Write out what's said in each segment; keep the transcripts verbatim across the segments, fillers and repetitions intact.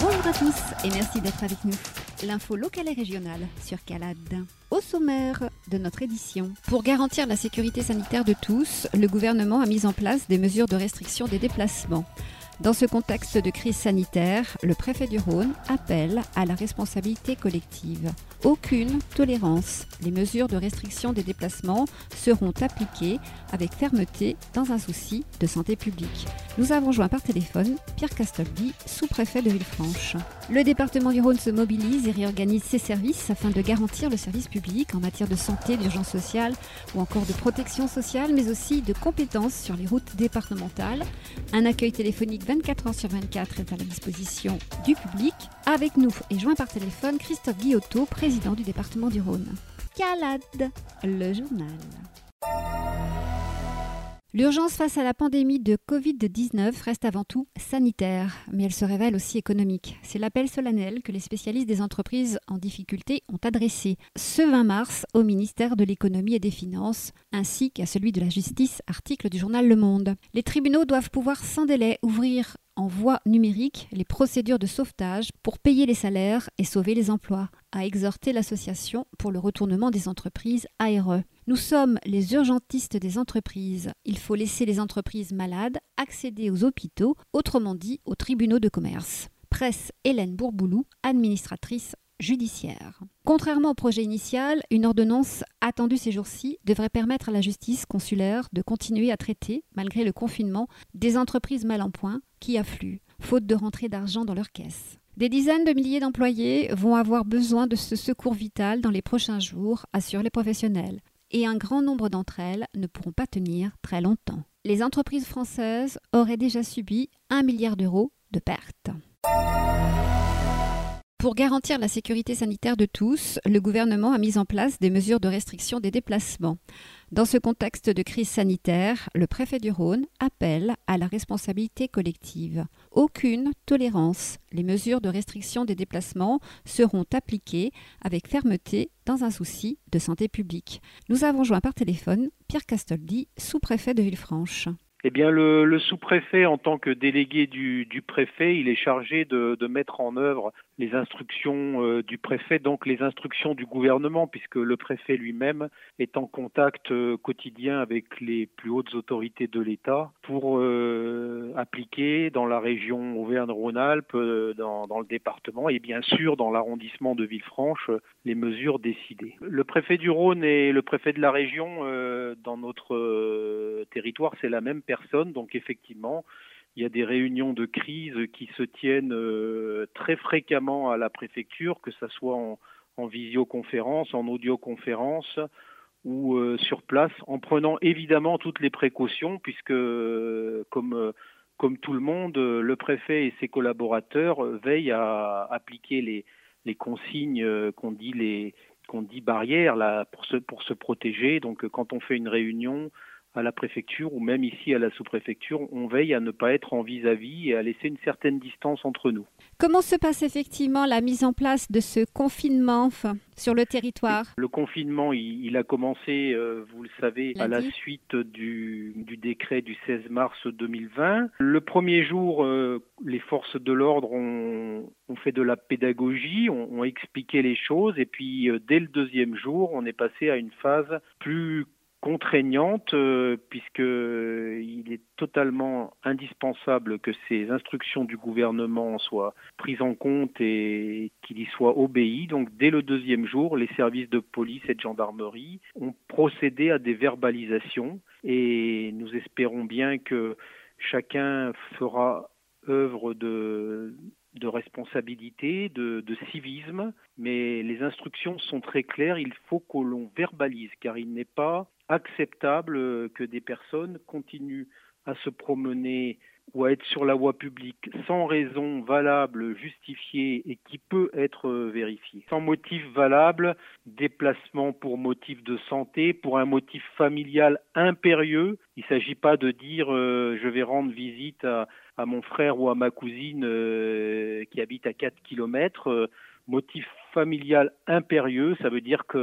Bonjour à tous et merci d'être avec nous. L'info locale et régionale sur Calade. Au sommaire de notre édition, pour garantir la sécurité sanitaire de tous, le gouvernement a mis en place des mesures de restriction des déplacements. Dans ce contexte de crise sanitaire, le préfet du Rhône appelle à la responsabilité collective. Aucune tolérance. Les mesures de restriction des déplacements seront appliquées avec fermeté dans un souci de santé publique. Nous avons joint par téléphone Pierre Castaldi, sous-préfet de Villefranche. Le département du Rhône se mobilise et réorganise ses services afin de garantir le service public en matière de santé, d'urgence sociale ou encore de protection sociale, mais aussi de compétences sur les routes départementales. Un accueil téléphonique vingt-quatre heures sur vingt-quatre est à la disposition du public. Avec nous et joint par téléphone Christophe Guillotot, président du département du Rhône. Calade, le journal. L'urgence face à la pandémie de covid dix-neuf reste avant tout sanitaire, mais elle se révèle aussi économique. C'est l'appel solennel que les spécialistes des entreprises en difficulté ont adressé ce vingt mars au ministère de l'Économie et des Finances, ainsi qu'à celui de la Justice, article du journal Le Monde. Les tribunaux doivent pouvoir sans délai ouvrir en voie numérique les procédures de sauvetage pour payer les salaires et sauver les emplois, a exhorté l'Association pour le retournement des entreprises A R E. Nous sommes les urgentistes des entreprises. Il faut laisser les entreprises malades accéder aux hôpitaux, autrement dit aux tribunaux de commerce. Presse Hélène Bourboulou, administratrice judiciaire. Contrairement au projet initial, une ordonnance attendue ces jours-ci devrait permettre à la justice consulaire de continuer à traiter, malgré le confinement, des entreprises mal en point qui affluent, faute de rentrée d'argent dans leurs caisses. Des dizaines de milliers d'employés vont avoir besoin de ce secours vital dans les prochains jours, assurent les professionnels. Et un grand nombre d'entre elles ne pourront pas tenir très longtemps. Les entreprises françaises auraient déjà subi un milliard d'euros de pertes. Pour garantir la sécurité sanitaire de tous, le gouvernement a mis en place des mesures de restriction des déplacements. Dans ce contexte de crise sanitaire, le préfet du Rhône appelle à la responsabilité collective. Aucune tolérance. Les mesures de restriction des déplacements seront appliquées avec fermeté dans un souci de santé publique. Nous avons joint par téléphone Pierre Castaldi, sous-préfet de Villefranche. Eh bien, le, le sous-préfet, en tant que délégué du, du préfet, il est chargé de, de mettre en œuvre les instructions euh, du préfet, donc les instructions du gouvernement, puisque le préfet lui-même est en contact euh, quotidien avec les plus hautes autorités de l'État pour euh, appliquer dans la région Auvergne-Rhône-Alpes, euh, dans, dans le département et bien sûr dans l'arrondissement de Villefranche, euh, les mesures décidées. Le préfet du Rhône et le préfet de la région, euh, dans notre euh, territoire, c'est la même personne, donc effectivement, il y a des réunions de crise qui se tiennent euh, très fréquemment à la préfecture, que ce soit en, en visioconférence, en audioconférence ou euh, sur place, en prenant évidemment toutes les précautions, puisque euh, comme, euh, comme tout le monde, euh, le préfet et ses collaborateurs euh, veillent à appliquer les, les consignes euh, qu'on dit les qu'on dit barrières là, pour se, pour se protéger. Donc euh, quand on fait une réunion à la préfecture ou même ici à la sous-préfecture, on veille à ne pas être en vis-à-vis et à laisser une certaine distance entre nous. Comment se passe effectivement la mise en place de ce confinement enfin, sur le territoire ? Le confinement, il, il a commencé, euh, vous le savez, Lundi. à la suite du, du décret du seize mars deux mille vingt. Le premier jour, euh, les forces de l'ordre ont, ont fait de la pédagogie, ont, ont expliqué les choses et puis euh, dès le deuxième jour, on est passé à une phase plus contraignante euh, puisque euh, il est totalement indispensable que ces instructions du gouvernement soient prises en compte et qu'il y soit obéi. Donc dès le deuxième jour, les services de police et de gendarmerie ont procédé à des verbalisations et nous espérons bien que chacun fera œuvre de de responsabilité, de, de civisme, mais les instructions sont très claires, il faut que l'on verbalise, car il n'est pas acceptable que des personnes continuent à se promener ou à être sur la voie publique sans raison valable, justifiée et qui peut être vérifiée. Sans motif valable, déplacement pour motif de santé, pour un motif familial impérieux. Il ne s'agit pas de dire euh, je vais rendre visite à, à mon frère ou à ma cousine euh, qui habite à quatre kilomètres. Euh, motif familial impérieux, ça veut dire que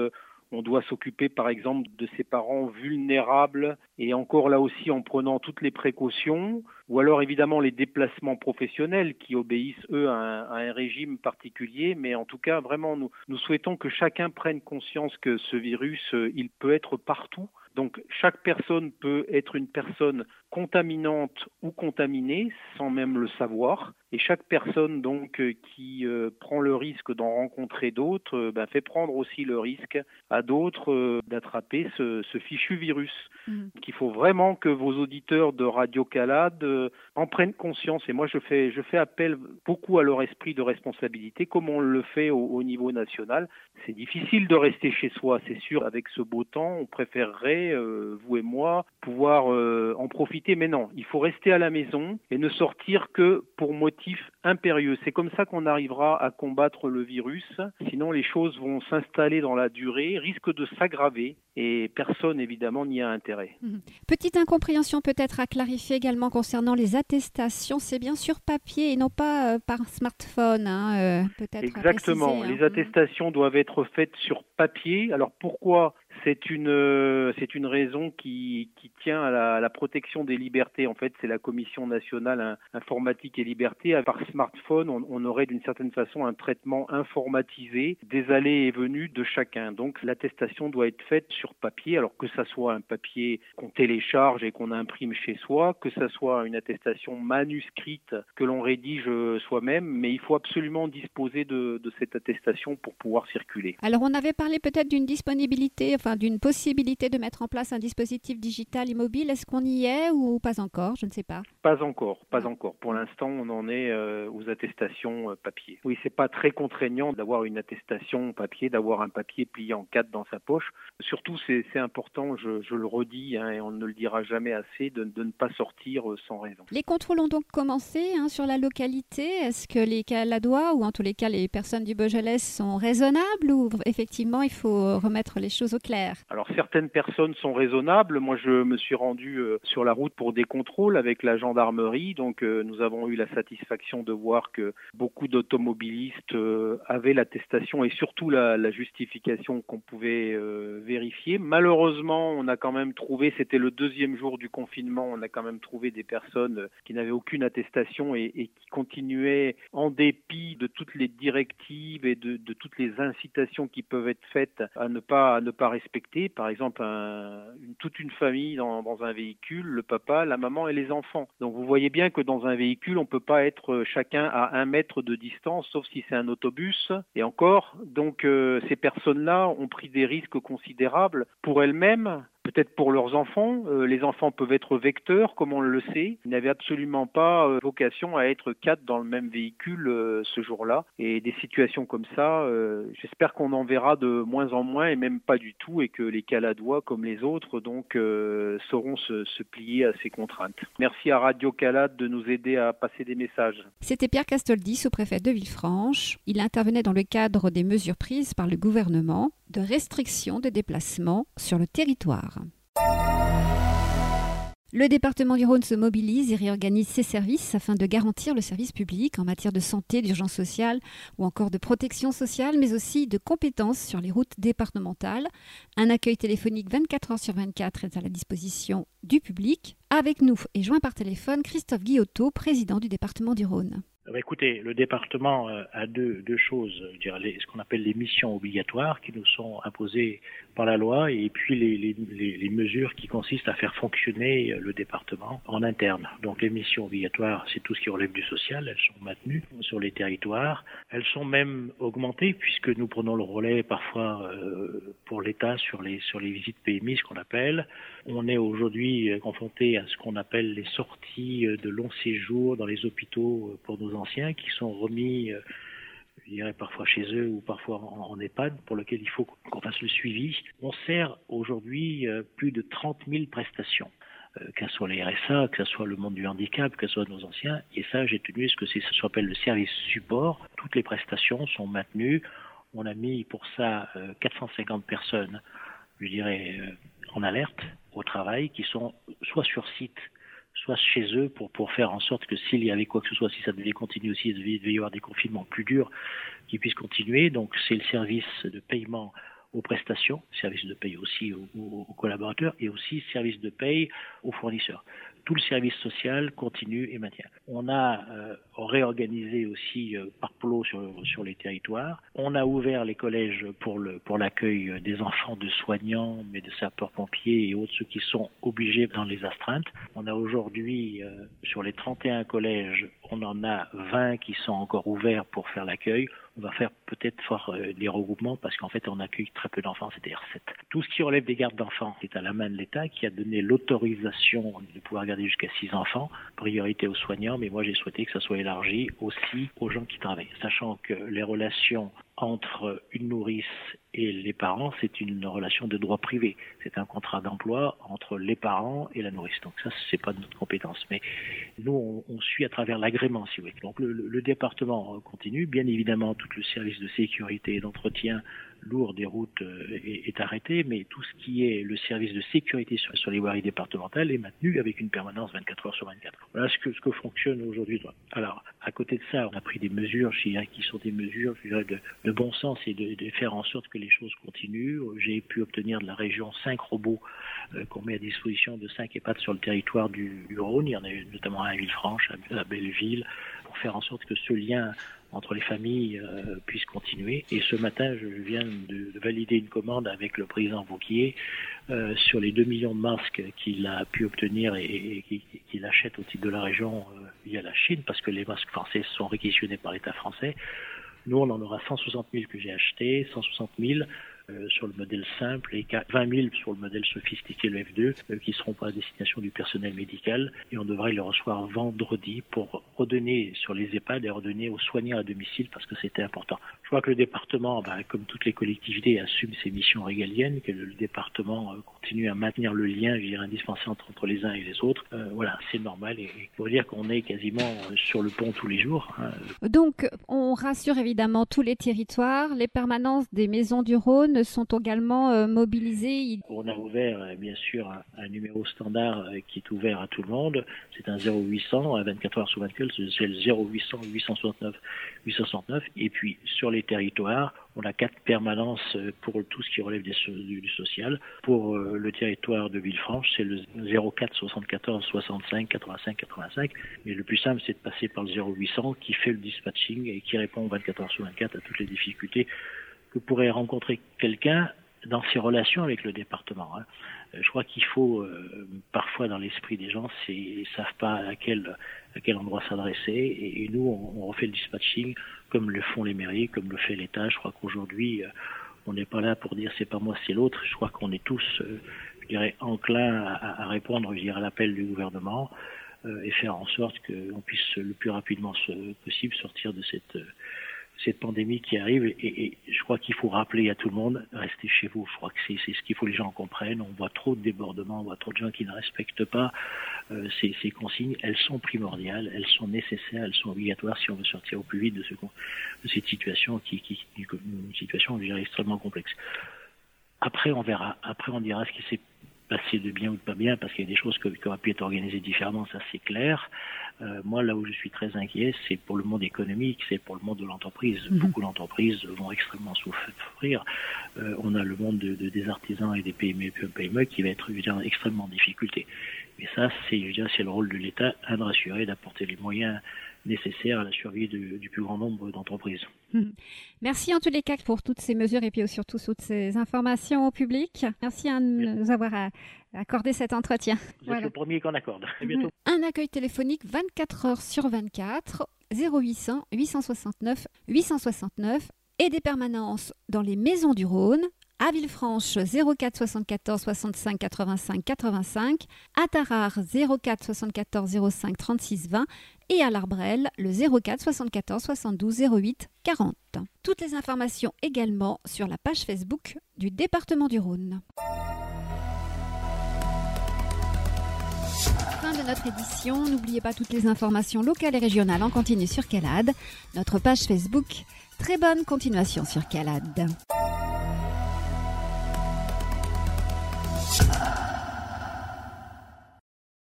On doit s'occuper par exemple de ces parents vulnérables et encore là aussi en prenant toutes les précautions, ou alors évidemment les déplacements professionnels qui obéissent eux à un, à un régime particulier, mais en tout cas vraiment nous, nous souhaitons que chacun prenne conscience que ce virus, il peut être partout. Donc chaque personne peut être une personne contaminante ou contaminée sans même le savoir. Et chaque personne donc euh, qui euh, prend le risque d'en rencontrer d'autres euh, ben, fait prendre aussi le risque à d'autres euh, d'attraper ce, ce fichu virus. Mmh. Donc il faut vraiment que vos auditeurs de Radio Calade euh, en prennent conscience. Et moi je fais, je fais appel beaucoup à leur esprit de responsabilité comme on le fait au, au niveau national. C'est difficile de rester chez soi, c'est sûr, avec ce beau temps. On préférerait, euh, vous et moi, pouvoir euh, en profiter. Mais non, il faut rester à la maison et ne sortir que pour motif impérieux. C'est comme ça qu'on arrivera à combattre le virus. Sinon, les choses vont s'installer dans la durée, risquent de s'aggraver et personne, évidemment, n'y a intérêt. Mmh. Petite incompréhension peut-être à clarifier également concernant les attestations. C'est bien sur papier et non pas euh, par smartphone, hein, euh, peut-être. Exactement. Préciser, hein. Les attestations mmh. doivent être faites sur papier. Alors pourquoi ? C'est une, euh, c'est une raison qui, qui tient à la, à la protection des libertés. En fait, c'est la Commission nationale informatique et liberté. Par smartphone, on, on aurait d'une certaine façon un traitement informatisé des allées et venues de chacun. Donc l'attestation doit être faite sur papier, alors que ça soit un papier qu'on télécharge et qu'on imprime chez soi, que ça soit une attestation manuscrite que l'on rédige soi-même, mais il faut absolument disposer de, de cette attestation pour pouvoir circuler. Alors on avait parlé peut-être d'une disponibilité, enfin d'une possibilité de mettre en place un dispositif digital immobile. Est-ce qu'on y est ou pas encore? Je ne sais pas. Pas encore, pas encore. Pour l'instant, on en est euh, aux attestations euh, papier. Oui, c'est pas très contraignant d'avoir une attestation papier, d'avoir un papier plié en quatre dans sa poche. Surtout, c'est, c'est important, je, je le redis, hein, et on ne le dira jamais assez, de, de ne pas sortir euh, sans raison. Les contrôles ont donc commencé hein, sur la localité. Est-ce que les Caladois, ou en tous les cas les personnes du Beaujolais, sont raisonnables ou effectivement il faut remettre les choses au clair? Alors certaines personnes sont raisonnables. Moi, je me suis rendu euh, sur la route pour des contrôles avec la gendarmerie. Donc, euh, nous avons eu la satisfaction de voir que beaucoup d'automobilistes euh, avaient l'attestation et surtout la, la justification qu'on pouvait euh, vérifier. Malheureusement, on a quand même trouvé, c'était le deuxième jour du confinement, on a quand même trouvé des personnes qui n'avaient aucune attestation et, et qui continuaient, en dépit de toutes les directives et de, de toutes les incitations qui peuvent être faites, à ne pas, à ne pas respecter. Par exemple, un, une, toute une famille dans, dans un véhicule, le papa, la maman et les enfants. Donc vous voyez bien que dans un véhicule, on ne peut pas être chacun à un mètre de distance, sauf si c'est un autobus. Et encore, donc euh, ces personnes-là ont pris des risques considérables pour elles-mêmes, peut-être pour leurs enfants. Euh, les enfants peuvent être vecteurs, comme on le sait. Ils n'avaient absolument pas euh, vocation à être quatre dans le même véhicule euh, ce jour-là. Et des situations comme ça, euh, j'espère qu'on en verra de moins en moins et même pas du tout, et que les Caladois, comme les autres, donc euh, sauront se, se plier à ces contraintes. Merci à Radio Calade de nous aider à passer des messages. C'était Pierre Castoldi, sous-préfet de Villefranche. Il intervenait dans le cadre des mesures prises par le gouvernement de restriction des déplacements sur le territoire. Le département du Rhône se mobilise et réorganise ses services afin de garantir le service public en matière de santé, d'urgence sociale ou encore de protection sociale, mais aussi de compétences sur les routes départementales. Un accueil téléphonique vingt-quatre heures sur vingt-quatre est à la disposition du public. Avec nous et joint par téléphone, Christophe Guillotot, président du département du Rhône. Écoutez, le département a deux, deux choses, je dirais, les, ce qu'on appelle les missions obligatoires qui nous sont imposées par la loi, et puis les, les, les, les mesures qui consistent à faire fonctionner le département en interne. Donc les missions obligatoires, c'est tout ce qui relève du social, elles sont maintenues sur les territoires. Elles sont même augmentées puisque nous prenons le relais parfois euh, pour l'État sur les, sur les visites P M I, ce qu'on appelle. On est aujourd'hui confronté à ce qu'on appelle les sorties de long séjour dans les hôpitaux pour nos anciens qui sont remis, euh, je dirais parfois chez eux ou parfois en, en EHPAD, pour lequel il faut qu'on fasse le suivi. On sert aujourd'hui euh, plus de trente mille prestations, euh, que ce soit les R S A, que ce soit le monde du handicap, que ce soit nos anciens. Et ça, j'ai tenu à ce que c'est, ça s'appelle le service support. Toutes les prestations sont maintenues. On a mis pour ça euh, quatre cent cinquante personnes, je dirais, euh, en alerte au travail, qui sont soit sur site, soit chez eux, pour, pour faire en sorte que s'il y avait quoi que ce soit, si ça devait continuer aussi, il devait y avoir des confinements plus durs, qu'ils puissent continuer. Donc c'est le service de paiement aux prestations, service de paye aussi aux, aux, aux collaborateurs et aussi service de paye aux fournisseurs. Tout le service social continue et maintient. On a euh, réorganisé aussi euh, par plots sur, sur les territoires. On a ouvert les collèges pour le pour l'accueil des enfants de soignants, mais de sapeurs-pompiers et autres, ceux qui sont obligés dans les astreintes. On a aujourd'hui, euh, sur les trente et un collèges, on en a vingt qui sont encore ouverts pour faire l'accueil. On va faire peut-être fort euh, des regroupements parce qu'en fait, on accueille très peu d'enfants, c'est-à-dire sept. Tout ce qui relève des gardes d'enfants, c'est à la main de l'État qui a donné l'autorisation de pouvoir garder jusqu'à six enfants, priorité aux soignants, mais moi j'ai souhaité que ça soit élargi aussi aux gens qui travaillent, sachant que les relations entre une nourrice et les parents, c'est une relation de droit privé. C'est un contrat d'emploi entre les parents et la nourrice. Donc ça, c'est pas de notre compétence. Mais nous, on, on suit à travers l'agrément, si vous voulez. Donc le, le département continue. Bien évidemment, tout le service de sécurité et d'entretien lourd des routes est, est arrêté, mais tout ce qui est le service de sécurité sur, sur les voiries départementales est maintenu avec une permanence vingt-quatre heures sur vingt-quatre. Voilà ce que, ce que fonctionne aujourd'hui. Alors, à côté de ça, on a pris des mesures, je dirais, qui sont des mesures, je dirais, de, de bon sens et de, de faire en sorte que les choses continuent. J'ai pu obtenir de la région cinq robots euh, qu'on met à disposition de cinq EHPAD sur le territoire du, du Rhône. Il y en a eu notamment à Villefranche, à, à Belleville, pour faire en sorte que ce lien entre les familles euh, puisse continuer. Et ce matin, je viens de, de valider une commande avec le président Vauquier euh, sur les deux millions de masques qu'il a pu obtenir et, et, et qu'il achète au titre de la région euh, via la Chine, parce que les masques français sont réquisitionnés par l'État français. Nous, on en aura cent soixante mille que j'ai achetés, cent soixante mille euh, sur le modèle simple et vingt mille sur le modèle sophistiqué, le F deux, euh, qui seront pas à destination du personnel médical. Et on devrait les recevoir vendredi pour redonner sur les EHPAD et redonner aux soignants à domicile parce que c'était important. Je crois que le département, bah, comme toutes les collectivités, assume ses missions régaliennes, que le, le département euh, continue à maintenir le lien, je dirais, indispensable entre, entre les uns et les autres. Euh, voilà, c'est normal et il faut dire qu'on est quasiment euh, sur le pont tous les jours. Hein. Donc, on rassure évidemment tous les territoires. Les permanences des Maisons du Rhône sont également euh, mobilisées. On a ouvert, euh, bien sûr, un, un numéro standard euh, qui est ouvert à tout le monde. C'est un zéro huit cents à vingt-quatre heures sur vingt-quatre, c'est le zéro huit cents huit cent soixante-neuf huit cent soixante-neuf. Et puis, sur les territoires, on a quatre permanences pour tout ce qui relève des, du, du social. Pour euh, le territoire de Villefranche, c'est le zéro quatre soixante-quatorze soixante-cinq quatre-vingt-cinq quatre-vingt-cinq. Mais le plus simple, c'est de passer par le zéro huit cents qui fait le dispatching et qui répond vingt-quatre heures sur vingt-quatre à toutes les difficultés que pourrait rencontrer quelqu'un dans ses relations avec le département. Hein. Je crois qu'il faut, euh, parfois dans l'esprit des gens, ils savent pas à quel, à quel endroit s'adresser. Et, et nous, on, on refait le dispatching comme le font les mairies, comme le fait l'État. Je crois qu'aujourd'hui, euh, on n'est pas là pour dire c'est pas moi, c'est l'autre. Je crois qu'on est tous, euh, je dirais, enclins à, à répondre, je dirais, à l'appel du gouvernement euh, et faire en sorte qu'on puisse le plus rapidement possible sortir de cette euh, cette pandémie qui arrive et, et je crois qu'il faut rappeler à tout le monde, restez chez vous. Je crois que c'est, c'est ce qu'il faut que les gens comprennent. On voit trop de débordements, on voit trop de gens qui ne respectent pas euh, ces, ces consignes. Elles sont primordiales, elles sont nécessaires, elles sont obligatoires si on veut sortir au plus vite de, ce, de cette situation qui, qui, une situation, je dirais, extrêmement complexe. Après, on verra. Après, on dira ce qui s'est passé de bien ou de pas bien, parce qu'il y a des choses qui auraient pu être organisées différemment, ça c'est clair. Euh, moi, là où je suis très inquiet, c'est pour le monde économique, c'est pour le monde de l'entreprise. Mmh. Beaucoup d'entreprises vont extrêmement souffrir. Euh, on a le monde de, de, des artisans et des P M E, P M E qui va être évidemment extrêmement en difficulté. Mais ça, c'est, je veux dire, c'est le rôle de l'État, un, de rassurer, d'apporter les moyens nécessaires à la survie de, du plus grand nombre d'entreprises. Mmh. Merci en tous les cas pour toutes ces mesures et puis surtout toutes ces informations au public. Merci à nous avoir accordé cet entretien. Vous voilà. êtes le premier qu'on accorde. À bientôt. Un accueil téléphonique vingt-quatre heures sur vingt-quatre, zéro huit cents huit cent soixante-neuf huit cent soixante-neuf et des permanences dans les Maisons du Rhône. À Villefranche, zéro quatre soixante-quatorze soixante-cinq quatre-vingt-cinq quatre-vingt-cinq, à Tarare, zéro quatre soixante-quatorze zéro cinq trente-six vingt et à l'Arbrel, le zéro quatre soixante-quatorze soixante-douze zéro huit quarante. Toutes les informations également sur la page Facebook du département du Rhône. Fin de notre édition. N'oubliez pas toutes les informations locales et régionales en continu sur Calade. Notre page Facebook. Très bonne continuation sur Calade.